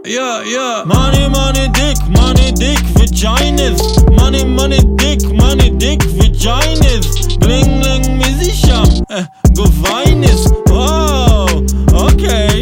money dick vaginas money dick vaginas bling bling מי זה שם? גוביינס וואו אוקיי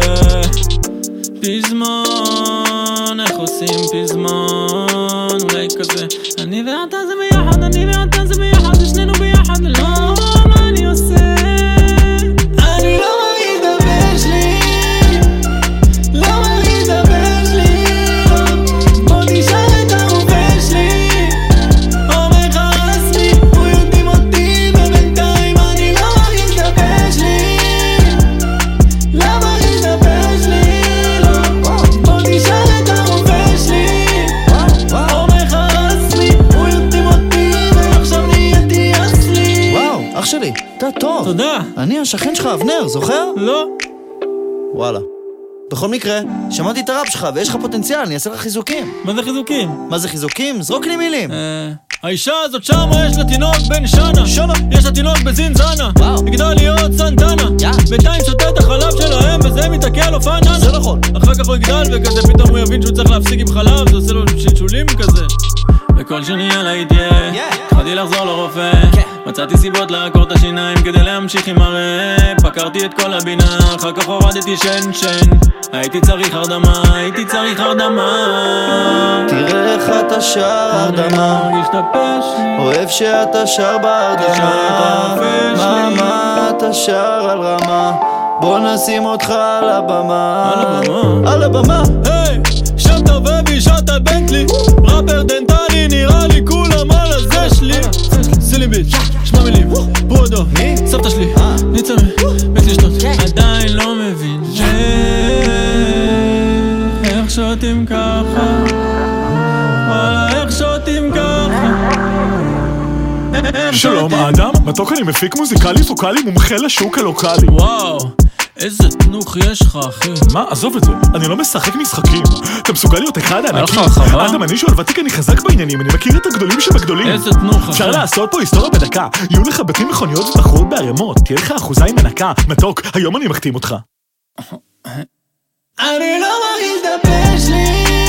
פזמון איך עושים פזמון אולי כזה אני ואתה זה ביחד ושנינו ביחד לא מה אני עושה אני לא מרגיש דבר שלי לא מרגיש דבר שלי בוא תשאר את הרופא שלי אומר לך רסמי הוא יודעים אותי ובינתיים אני לא מרגיש דבר שלי לא מרגיש דבר שלי בוא תשאר את הרופא שלי אומר לך רסמי הוא יודעים אותי ועכשיו נהייתי אסלי וואו, אח שלי, אתה טוב. תודה. אני השכן שלך, אבנר, זוכר? לא וואלה. בכל מקרה, שמעתי את הראפ שלך ויש לך פוטנציאל, אני אעשה לך חיזוקים. מה זה חיזוקים? מה זה חיזוקים? זרוק לי מילים. האישה הזאת שמה יש לה תינוק בן שנה יש לה תינוק בזינזנה יגדל להיות סנטנה בינתיים שותה את החלב שלהם וזה מתעקע לו פננה זה נכון. אחר כך הוא יגדל וכזה פתאום הוא יבין שהוא צריך להפסיק עם חלב זה עושה לו שלשולים כזה וכל שני עליי תהיה התחלתי לחזור לרופא מצאתי סיבות לעקור את השיניים כדי להמשיך עם הראפ פקרתי את כל הבינה אחר כך הורדתי שן הייתי צריך הרדמה תראה איך אתה שר הרדמה מרגיש את הפשע אוהב שאתה שר בהרדמה מה אתה שר על רמה בוא נשים אותך על הבמה על הבמה היי שם טובה בישעת בנטלי ראפר דנטלי נראה לי כולם על הזה שלי סילי ביץ' שמע מילים בודו סבתא שלי ניצמי בית לשתות עדיין לא מבין איך שותים ככה וואלה איך שותים ככה שלום האדם, מתוק אני מפיק מוזיקלי פוקלי מומחה לשוק הלוקלי וואו איזה תנוך יש לך אחי מה? עזוב את זה, אני לא משחק משחקים אתה מסוגל להיות אחד הענקים אדם אני שואל ותיק אני חזק בעניינים אני מכיר את הגדולים שבגדולים איזה תנוך אחי אפשר לעשות פה היסטוריה בדקה יהיו לך בתים מכוניות ובחורות בערימות תהיה לך אחוזיים מנקה מתוק, היום אני מחתים אותך אני לא מרגיש דבר שלי